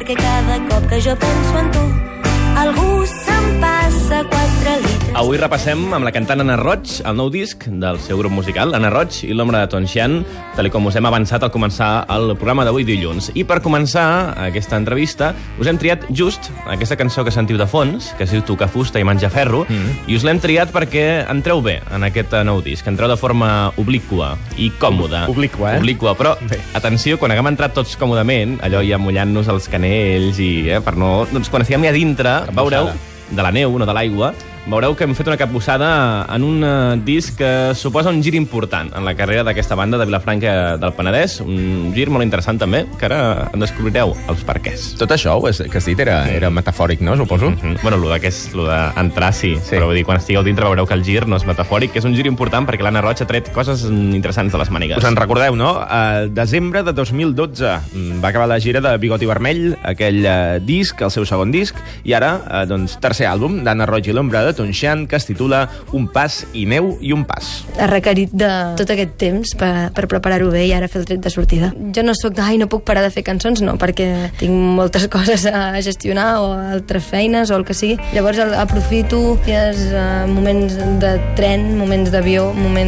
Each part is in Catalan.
perquè cada cop que jo penso en tu algú se'n passa 4 litres. Avui repassem amb la cantant Anna Roig el nou disc del seu grup musical, Anna Roig i l'Ombra de Tonxian, tal com us hem avançat al començar el programa d'avui dilluns. I per començar aquesta entrevista us hem triat just aquesta cançó que sentiu de fons, que es diu Tocar fusta i menjar ferro, i us l'hem triat perquè entreu bé en aquest nou disc, entreu de forma obliqua i còmoda. Obliqua, Obliqua, però atenció, quan haguem entrat tots còmodament, allò ja mullant-nos els canells i per no... Doncs quan estiguem ja dintre, veureu, de la neu, no de l'aigua, veureu que hem fet una capbussada en un disc que suposa un gir important en la carrera d'aquesta banda de Vilafranca del Penedès, un gir molt interessant també, que ara en descobrireu els perquès. Tot això que has dit era metafòric, no, suposo? Bueno, lo d'entrar sí, però vull dir, quan estigueu dintre veureu que el gir no és metafòric, que és un gir important perquè l'Anna Roig ha tret coses interessants de les mànigues. Us en recordeu, no? Desembre de 2012 va acabar la gira de Bigoti Vermell, aquell disc, el seu segon disc, i ara, doncs, tercer àlbum d'Anna Roig i l'Ombra de Tonxian, que es titula Un pas i neu i un pas. Ha requerit de tot aquest temps per preparar-ho bé i ara fer el tret de sortida. Jo no sóc no puc parar de fer cançons, no, perquè tinc moltes coses a gestionar o altres feines o el que sigui. Llavors aprofito moments de tren, moments d'avió,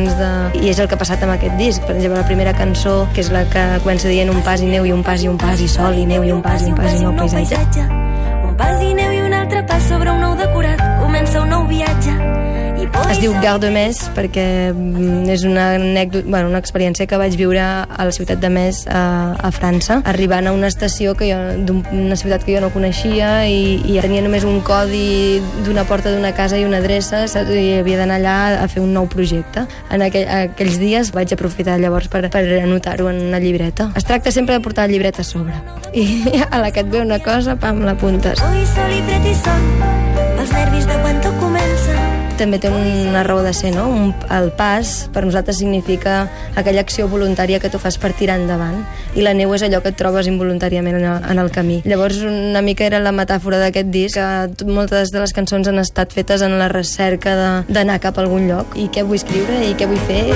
I és el que ha passat amb aquest disc. Per exemple, la primera cançó, que és la que comença dient un pas i neu i un pas i un pas i sol i neu i un pas i un pas i nou paisatge. Un pas i neu i un altre pas sobre un nou decorat. Comença un nou viatge. Es diu Gare de Metz perquè és una anècdota, una experiència que vaig viure a la ciutat de Metz, a França, arribant a una estació d'una ciutat que jo no coneixia i tenia només un codi d'una porta d'una casa i una adreça, i havia d'anar allà a fer un nou projecte. En aquells dies vaig aprofitar llavors per anotar-ho en una llibreta. Es tracta sempre de portar la llibreta a sobre. I a la que et ve una cosa, pam, l'apuntes. Ui, sol i fred i son, els nervis de quan tot comença. També té una raó de ser, no? El pas, per nosaltres, significa aquella acció voluntària que tu fas per tirar endavant, i la neu és allò que et trobes involuntàriament en el camí. Llavors, una mica era la metàfora d'aquest disc, que moltes de les cançons han estat fetes en la recerca d'anar cap a algun lloc, i què vull escriure, i què vull fer.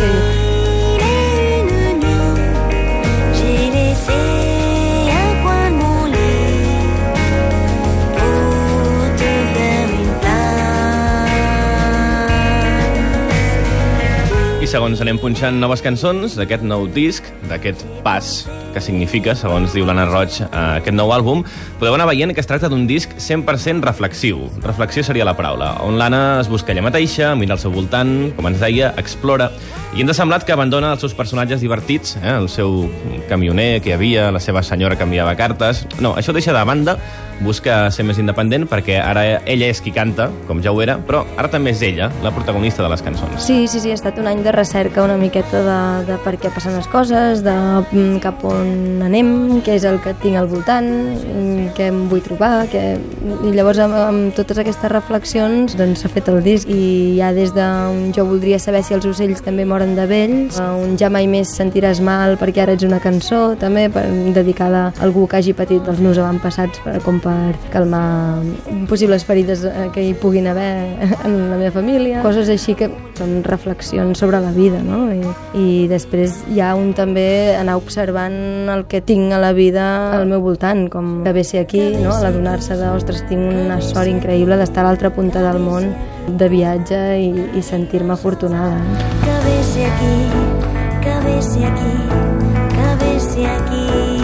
Segons anem punxant noves cançons d'aquest nou disc, d'aquest pas que significa, segons diu l'Anna Roig, aquest nou àlbum, podeu anar veient que es tracta d'un disc 100% reflexiu. Reflexió seria la paraula, on l'Anna es busca ella mateixa, mira al seu voltant, com ens deia, explora, i ens ha semblat que abandona els seus personatges divertits, el seu camioner que hi havia, la seva senyora que enviava cartes. No, això deixa de banda, busca ser més independent perquè ara ella és qui canta, com ja ho era, però ara també és ella, la protagonista de les cançons. Sí, ha estat un any de recerca una miqueta de per què passen les coses, de cap on anem, què és el que tinc al voltant, què em vull trobar, i llavors amb totes aquestes reflexions doncs s'ha fet el disc, i ja des de jo voldria saber si els ocells també moren de vells, un ja mai més sentiràs mal perquè ara ets una cançó, també dedicada a algú que hagi patit els meus avantpassats com per calmar possibles ferides que hi puguin haver en la meva família, coses així que són reflexions sobre la vida, no? I després hi ha també anar observant el que tinc a la vida al meu voltant, com que ve ser aquí, no? A l'adonar-se de, ostres, tinc una sort increïble d'estar a l'altra punta del món de viatge i sentir-me afortunada. Que ve ser aquí, que ve ser aquí, que ve ser aquí,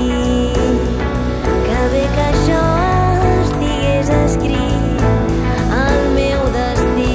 que ve que jo estigués escrit al meu destí.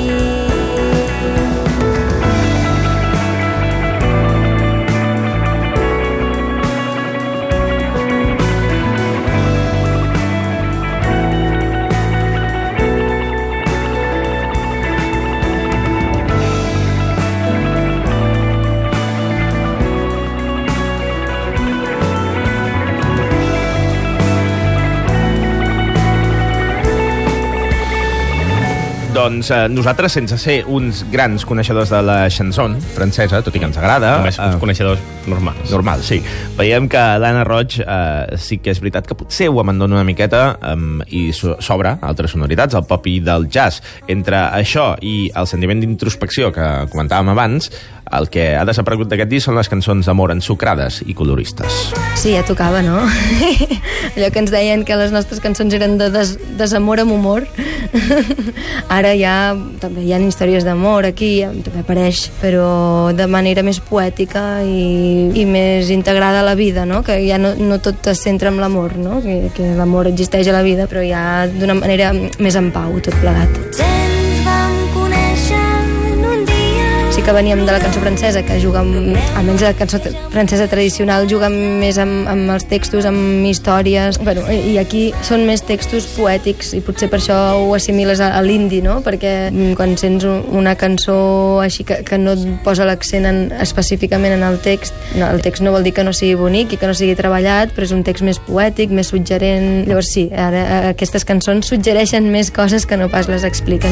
Doncs nosaltres, sense ser uns grans coneixedors de la chanson francesa, tot i que ens agrada... Només uns coneixedors normals. Normal, sí. Veiem que l'Anna Roig sí que és veritat que potser ho abandona una miqueta i s'obre altres sonoritats, el pop i del jazz. Entre això i el sentiment d'introspecció que comentàvem abans, El que ha desaparegut d'aquest disc són les cançons d'amor ensucrades i coloristes. Sí, ja tocava, no? Allò que ens deien que les nostres cançons eren de desamor amb humor. Ara ja també hi ha històries d'amor aquí, també apareix, però de manera més poètica i més integrada a la vida, no? Que ja no tot es centra en l'amor, no? Que l'amor existeix a la vida, però ja d'una manera més en pau, tot plegat. Ens vam conèixer en un dia. Sí que veníem de la cançó francesa, que juga almenys la cançó francesa tradicional juga més amb els textos, amb històries, bueno, i aquí són més textos poètics i potser per això ho assimiles a l'indi, no? Perquè quan sents una cançó així que no et posa l'accent específicament en el text no vol dir que no sigui bonic i que no sigui treballat, però és un text més poètic, més suggerent. Llavors sí, ara aquestes cançons suggereixen més coses que no pas les expliquen.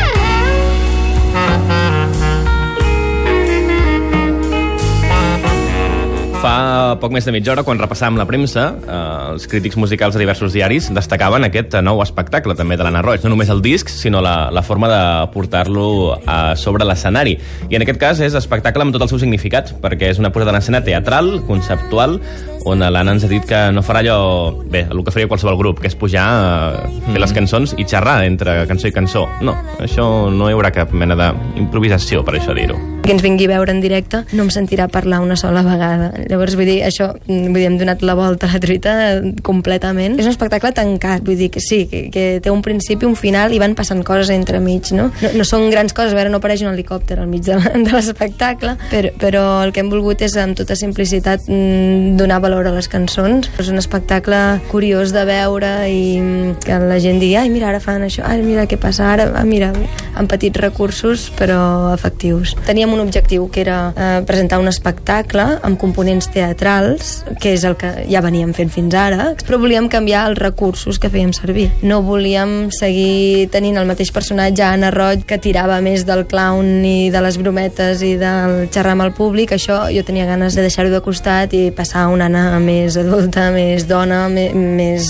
Fa poc més de mitja hora, quan repassàvem la premsa, els crítics musicals de diversos diaris destacaven aquest nou espectacle també de l'Anna Roig, no només el disc, sinó la forma de portar-lo sobre l'escenari. I en aquest cas és espectacle amb tot el seu significat, perquè és una posada en escena teatral, conceptual, on l'Anna ens ha dit que no farà allò, bé, el que faria qualsevol grup, que és pujar, fer les cançons i xerrar entre cançó i cançó. No, això no hi haurà cap mena d'improvisació, per això dir-ho. Que ens vingui a veure en directe no em sentirà parlar una sola vegada. Llavors, vull dir, hem donat la volta a la truita completament. És un espectacle tancat, vull dir que sí, que té un principi, un final i van passant coses entremig, no? No són grans coses, a veure, no apareix un helicòpter al mig de l'espectacle, però el que hem volgut és, amb tota simplicitat, donar valor a les cançons. És un espectacle curiós de veure i que la gent digui, ai, mira, ara fan això, ai, mira què passa ara, mira, amb petits recursos, però efectius. Teníem un objectiu, que era presentar un espectacle amb components teatrals, que és el que ja veníem fent fins ara, però volíem canviar els recursos que fèiem servir. No volíem seguir tenint el mateix personatge, Anna Roig, que tirava més del clown i de les brometes i del xerrar amb el públic. Això jo tenia ganes de deixar-ho de costat i passar a una Anna més adulta, més dona, més...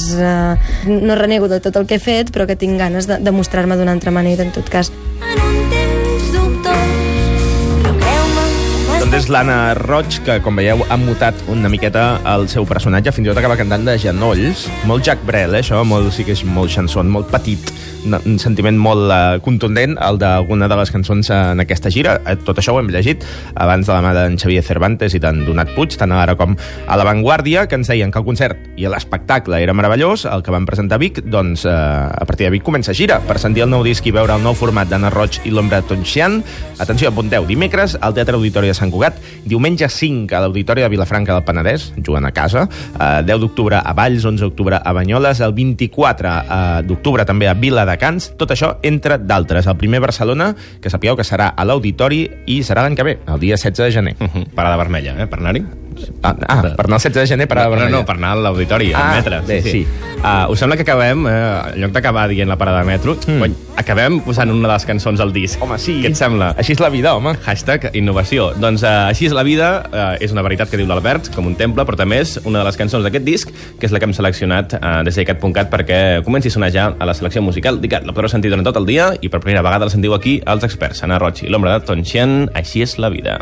No renego de tot el que he fet, però que tinc ganes de mostrar-me d'una altra manera, en tot cas. En un temps dubtós, però creu-me... Doncs és l'Anna Roig, que, com veieu, ha mutat una miqueta el seu personatge, fins i tot acaba cantant de genolls. Molt Jacques Brel, això, sí que és molt chanson, molt petit, un sentiment molt contundent, el d'alguna de les cançons en aquesta gira. Tot això ho hem llegit abans de la mà d'en Xavier Cervantes i d'en Donat Puig, tant ara com a La Vanguardia, que ens deien que el concert i l'espectacle era meravellós, el que van presentar a Vic, doncs a partir de Vic comença gira. Per sentir el nou disc i veure el nou format d'Anna Roig i l'Ombra Tonxian, atenció, apunteu, dimecres al Teatre Auditori de Sant Cugat, diumenge 5 a l'Auditori de Vilafranca del Penedès, jugant a casa, 10 d'octubre a Valls, 11 d'octubre a Banyoles, el 24 d'octubre també a Vila de Cans, tot això entre d'altres. El primer Barcelona, que sapigueu que serà a l'Auditori i serà l'any que ve, el dia 16 de gener. Parada vermella, per anar-hi? Per anar el 16 de gener, parada vermella. No, per anar a l'Auditori, al metre. Bé, sí. Us sembla que acabem, en lloc d'acabar dient la parada de metro, acabem posant una de les cançons al disc. Home, sí. Què et sembla? Així és la vida, home. #innovació. Doncs així és la vida, és una veritat que diu l'Albert, com un temple, però també és una de les cançons d'aquest disc, que és la que hem seleccionat des d'icat.cat perquè comenci a sonar ja a la selecció musical d'Icat. La podreu sentir durant tot el dia i per primera vegada la sentiu aquí als experts. Anna Roig i l'Ombra de Tonxian, així és la vida.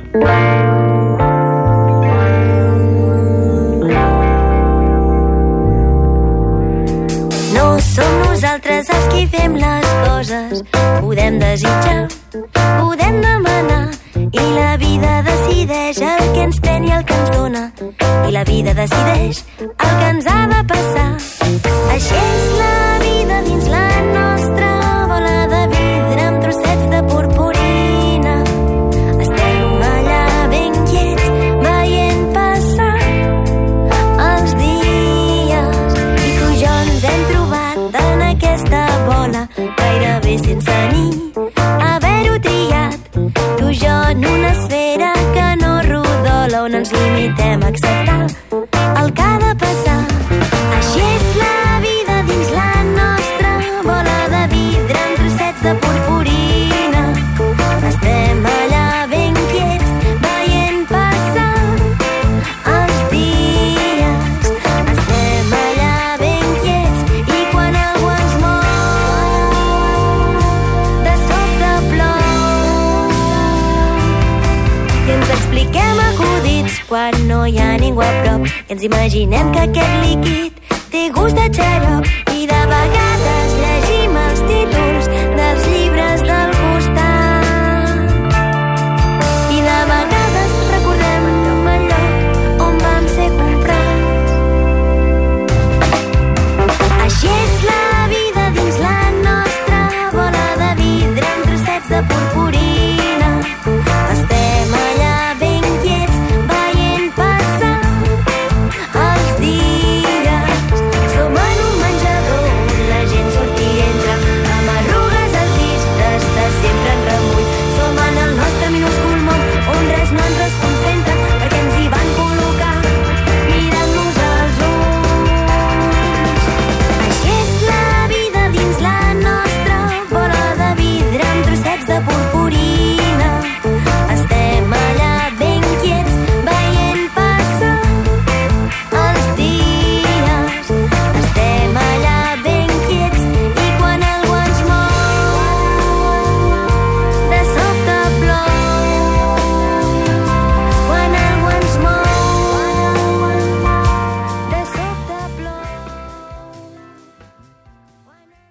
No som nosaltres els qui fem les coses. Podem desitjar, podem demanar, i la vida decideix el que ens pren i el que ens dona. I la vida decideix el que ens ha de passar. Així és la vida dins la nostra bola de vidre amb trossets de purpurina. Estem allà ben quiets veient passar els dies, i tu i jo ens hem trobat en aquesta bola gairebé sense ni haver-ho triat. Tu i jo en una esfera que no rodola, on ens limitem a acceptar el que ha de passar. Així és la vida dins la nostra bola de i ens imaginem que aquest líquid té gust de xarop i de vegades